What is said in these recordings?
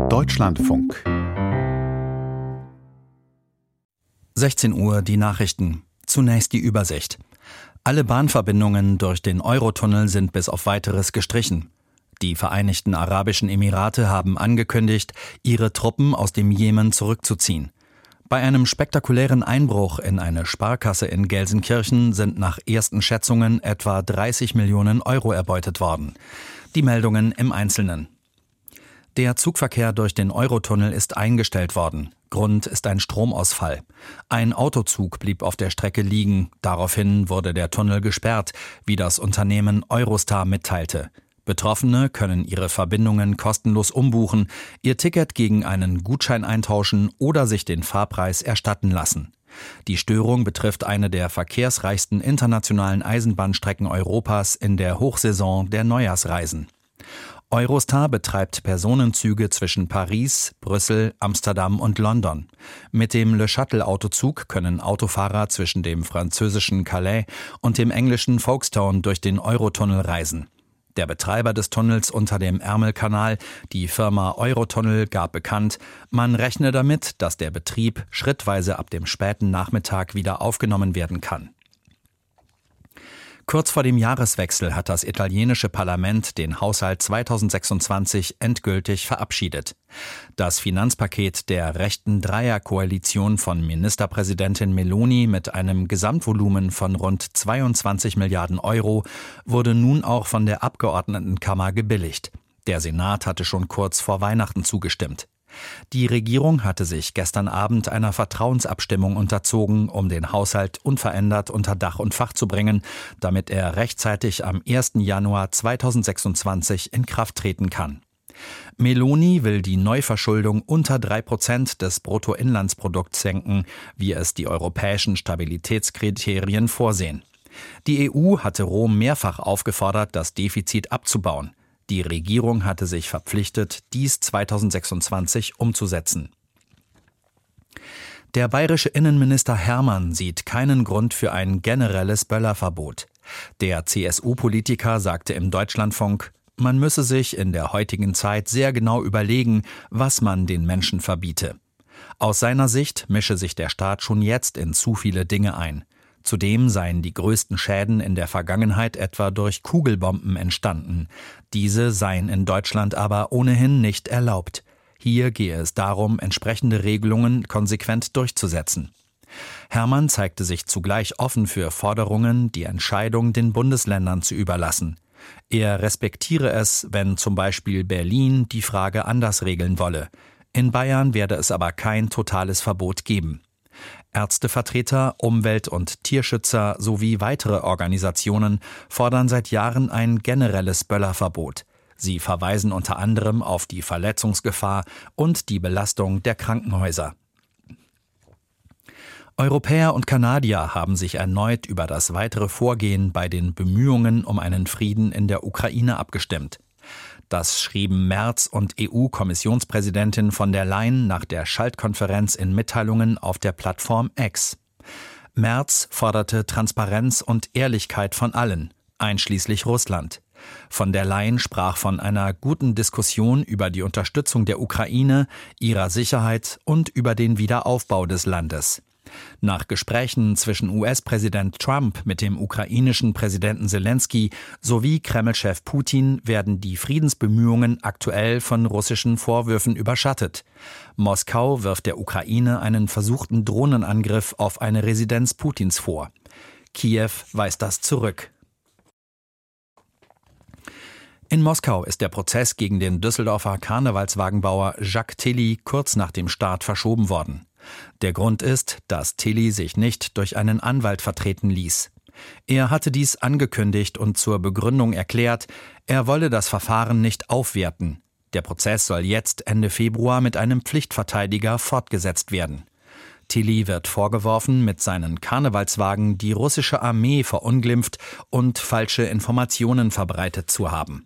Deutschlandfunk. 16 Uhr die Nachrichten. Zunächst die Übersicht. Alle Bahnverbindungen durch den Eurotunnel sind bis auf Weiteres gestrichen. Die Vereinigten Arabischen Emirate haben angekündigt, ihre Truppen aus dem Jemen zurückzuziehen. Bei einem spektakulären Einbruch in eine Sparkasse in Gelsenkirchen sind nach ersten Schätzungen etwa 30 Millionen Euro erbeutet worden. Die Meldungen im Einzelnen. Der Zugverkehr durch den Eurotunnel ist eingestellt worden. Grund ist ein Stromausfall. Ein Autozug blieb auf der Strecke liegen. Daraufhin wurde der Tunnel gesperrt, wie das Unternehmen Eurostar mitteilte. Betroffene können ihre Verbindungen kostenlos umbuchen, ihr Ticket gegen einen Gutschein eintauschen oder sich den Fahrpreis erstatten lassen. Die Störung betrifft eine der verkehrsreichsten internationalen Eisenbahnstrecken Europas in der Hochsaison der Neujahrsreisen. Eurostar betreibt Personenzüge zwischen Paris, Brüssel, Amsterdam und London. Mit dem Le Shuttle-Autozug können Autofahrer zwischen dem französischen Calais und dem englischen Folkestone durch den Eurotunnel reisen. Der Betreiber des Tunnels unter dem Ärmelkanal, die Firma Eurotunnel, gab bekannt, man rechne damit, dass der Betrieb schrittweise ab dem späten Nachmittag wieder aufgenommen werden kann. Kurz vor dem Jahreswechsel hat das italienische Parlament den Haushalt 2026 endgültig verabschiedet. Das Finanzpaket der rechten Dreierkoalition von Ministerpräsidentin Meloni mit einem Gesamtvolumen von rund 22 Milliarden Euro wurde nun auch von der Abgeordnetenkammer gebilligt. Der Senat hatte schon kurz vor Weihnachten zugestimmt. Die Regierung hatte sich gestern Abend einer Vertrauensabstimmung unterzogen, um den Haushalt unverändert unter Dach und Fach zu bringen, damit er rechtzeitig am 1. Januar 2026 in Kraft treten kann. Meloni will die Neuverschuldung unter 3% des Bruttoinlandsprodukts senken, wie es die europäischen Stabilitätskriterien vorsehen. Die EU hatte Rom mehrfach aufgefordert, das Defizit abzubauen. Die Regierung hatte sich verpflichtet, dies 2026 umzusetzen. Der bayerische Innenminister Hermann sieht keinen Grund für ein generelles Böllerverbot. Der CSU-Politiker sagte im Deutschlandfunk, man müsse sich in der heutigen Zeit sehr genau überlegen, was man den Menschen verbiete. Aus seiner Sicht mische sich der Staat schon jetzt in zu viele Dinge ein. Zudem seien die größten Schäden in der Vergangenheit etwa durch Kugelbomben entstanden. Diese seien in Deutschland aber ohnehin nicht erlaubt. Hier gehe es darum, entsprechende Regelungen konsequent durchzusetzen. Hermann zeigte sich zugleich offen für Forderungen, die Entscheidung den Bundesländern zu überlassen. Er respektiere es, wenn zum Beispiel Berlin die Frage anders regeln wolle. In Bayern werde es aber kein totales Verbot geben. Ärztevertreter, Umwelt- und Tierschützer sowie weitere Organisationen fordern seit Jahren ein generelles Böllerverbot. Sie verweisen unter anderem auf die Verletzungsgefahr und die Belastung der Krankenhäuser. Europäer und Kanadier haben sich erneut über das weitere Vorgehen bei den Bemühungen um einen Frieden in der Ukraine abgestimmt. Das schrieben Merz und EU-Kommissionspräsidentin von der Leyen nach der Schaltkonferenz in Mitteilungen auf der Plattform X. Merz forderte Transparenz und Ehrlichkeit von allen, einschließlich Russland. Von der Leyen sprach von einer guten Diskussion über die Unterstützung der Ukraine, ihrer Sicherheit und über den Wiederaufbau des Landes. Nach Gesprächen zwischen US-Präsident Trump mit dem ukrainischen Präsidenten Selensky sowie Kreml-Chef Putin werden die Friedensbemühungen aktuell von russischen Vorwürfen überschattet. Moskau wirft der Ukraine einen versuchten Drohnenangriff auf eine Residenz Putins vor. Kiew weist das zurück. In Moskau ist der Prozess gegen den Düsseldorfer Karnevalswagenbauer Jacques Tilly kurz nach dem Start verschoben worden. Der Grund ist, dass Tilly sich nicht durch einen Anwalt vertreten ließ. Er hatte dies angekündigt und zur Begründung erklärt, er wolle das Verfahren nicht aufwerten. Der Prozess soll jetzt Ende Februar mit einem Pflichtverteidiger fortgesetzt werden. Tilly wird vorgeworfen, mit seinen Karnevalswagen die russische Armee verunglimpft und falsche Informationen verbreitet zu haben.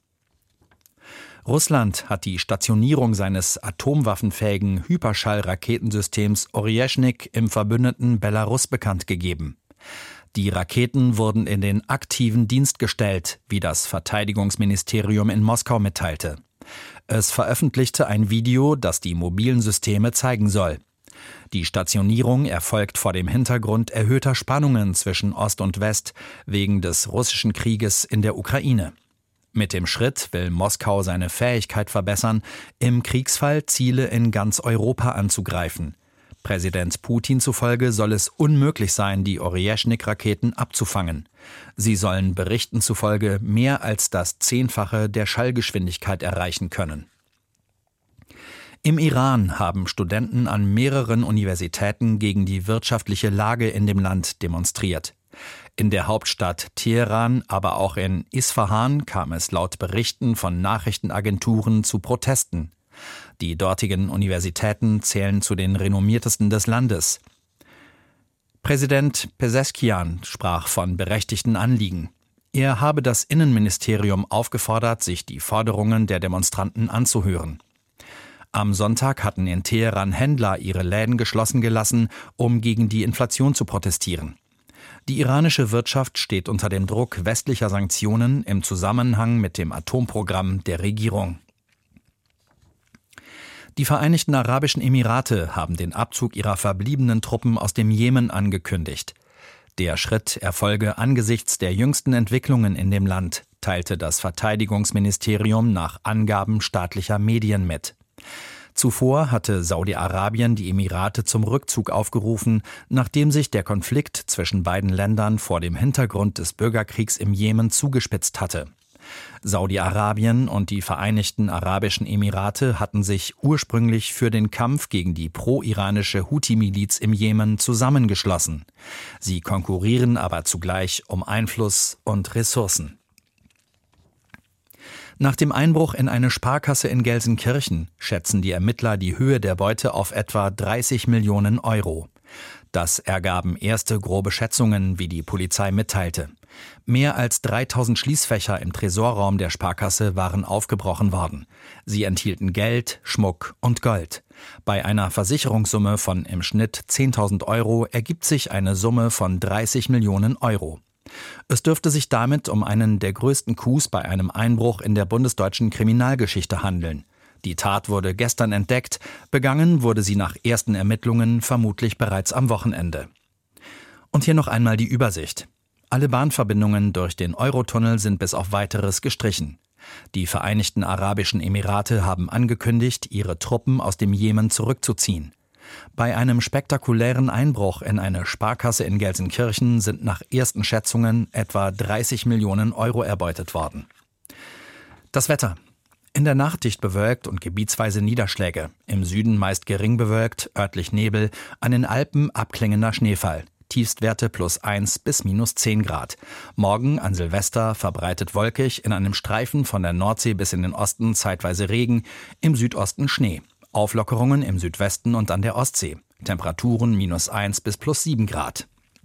Russland hat die Stationierung seines atomwaffenfähigen Hyperschallraketensystems Oryezhnik im verbündeten Belarus bekannt gegeben. Die Raketen wurden in den aktiven Dienst gestellt, wie das Verteidigungsministerium in Moskau mitteilte. Es veröffentlichte ein Video, das die mobilen Systeme zeigen soll. Die Stationierung erfolgt vor dem Hintergrund erhöhter Spannungen zwischen Ost und West wegen des russischen Krieges in der Ukraine. Mit dem Schritt will Moskau seine Fähigkeit verbessern, im Kriegsfall Ziele in ganz Europa anzugreifen. Präsident Putin zufolge soll es unmöglich sein, die Orjeschnik-Raketen abzufangen. Sie sollen Berichten zufolge mehr als das 10-fache der Schallgeschwindigkeit erreichen können. Im Iran haben Studenten an mehreren Universitäten gegen die wirtschaftliche Lage in dem Land demonstriert. In der Hauptstadt Teheran, aber auch in Isfahan kam es laut Berichten von Nachrichtenagenturen zu Protesten. Die dortigen Universitäten zählen zu den renommiertesten des Landes. Präsident Pezeskian sprach von berechtigten Anliegen. Er habe das Innenministerium aufgefordert, sich die Forderungen der Demonstranten anzuhören. Am Sonntag hatten in Teheran Händler ihre Läden geschlossen gelassen, um gegen die Inflation zu protestieren. Die iranische Wirtschaft steht unter dem Druck westlicher Sanktionen im Zusammenhang mit dem Atomprogramm der Regierung. Die Vereinigten Arabischen Emirate haben den Abzug ihrer verbliebenen Truppen aus dem Jemen angekündigt. Der Schritt erfolge angesichts der jüngsten Entwicklungen in dem Land, teilte das Verteidigungsministerium nach Angaben staatlicher Medien mit. Zuvor hatte Saudi-Arabien die Emirate zum Rückzug aufgerufen, nachdem sich der Konflikt zwischen beiden Ländern vor dem Hintergrund des Bürgerkriegs im Jemen zugespitzt hatte. Saudi-Arabien und die Vereinigten Arabischen Emirate hatten sich ursprünglich für den Kampf gegen die pro-iranische Houthi-Miliz im Jemen zusammengeschlossen. Sie konkurrieren aber zugleich um Einfluss und Ressourcen. Nach dem Einbruch in eine Sparkasse in Gelsenkirchen schätzen die Ermittler die Höhe der Beute auf etwa 30 Millionen Euro. Das ergaben erste grobe Schätzungen, wie die Polizei mitteilte. Mehr als 3000 Schließfächer im Tresorraum der Sparkasse waren aufgebrochen worden. Sie enthielten Geld, Schmuck und Gold. Bei einer Versicherungssumme von im Schnitt 10.000 Euro ergibt sich eine Summe von 30 Millionen Euro. Es dürfte sich damit um einen der größten Coups bei einem Einbruch in der bundesdeutschen Kriminalgeschichte handeln. Die Tat wurde gestern entdeckt, begangen wurde sie nach ersten Ermittlungen vermutlich bereits am Wochenende. Und hier noch einmal die Übersicht. Alle Bahnverbindungen durch den Eurotunnel sind bis auf Weiteres gestrichen. Die Vereinigten Arabischen Emirate haben angekündigt, ihre Truppen aus dem Jemen zurückzuziehen. Bei einem spektakulären Einbruch in eine Sparkasse in Gelsenkirchen sind nach ersten Schätzungen etwa 30 Millionen Euro erbeutet worden. Das Wetter. In der Nacht dicht bewölkt und gebietsweise Niederschläge. Im Süden meist gering bewölkt, örtlich Nebel, an den Alpen abklingender Schneefall. Tiefstwerte +1 bis -10 Grad. Morgen an Silvester verbreitet wolkig, in einem Streifen von der Nordsee bis in den Osten zeitweise Regen, im Südosten Schnee. Auflockerungen im Südwesten und an der Ostsee. Temperaturen -1 bis +7 Grad.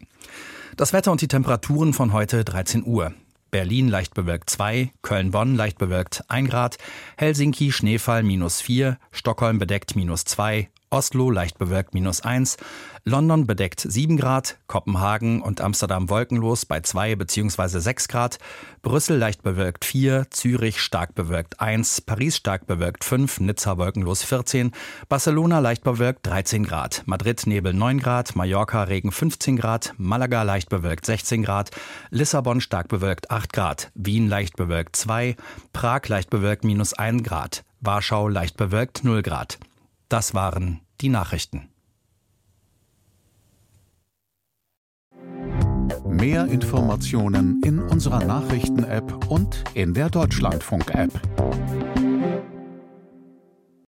Das Wetter und die Temperaturen von heute 13 Uhr. Berlin leicht bewölkt 2, Köln-Bonn leicht bewölkt 1 Grad, Helsinki Schneefall -4, Stockholm bedeckt -2, Oslo leicht bewölkt -1, London bedeckt 7 Grad, Kopenhagen und Amsterdam wolkenlos bei 2 bzw. 6 Grad, Brüssel leicht bewölkt 4, Zürich stark bewölkt 1, Paris stark bewölkt 5, Nizza wolkenlos 14, Barcelona leicht bewölkt 13 Grad, Madrid Nebel 9 Grad, Mallorca Regen 15 Grad, Malaga leicht bewölkt 16 Grad, Lissabon stark bewölkt 8 Grad, Wien leicht bewölkt 2, Prag leicht bewölkt -1 Grad, Warschau leicht bewölkt 0 Grad. Das waren die Nachrichten. Mehr Informationen in unserer Nachrichten-App und in der Deutschlandfunk-App.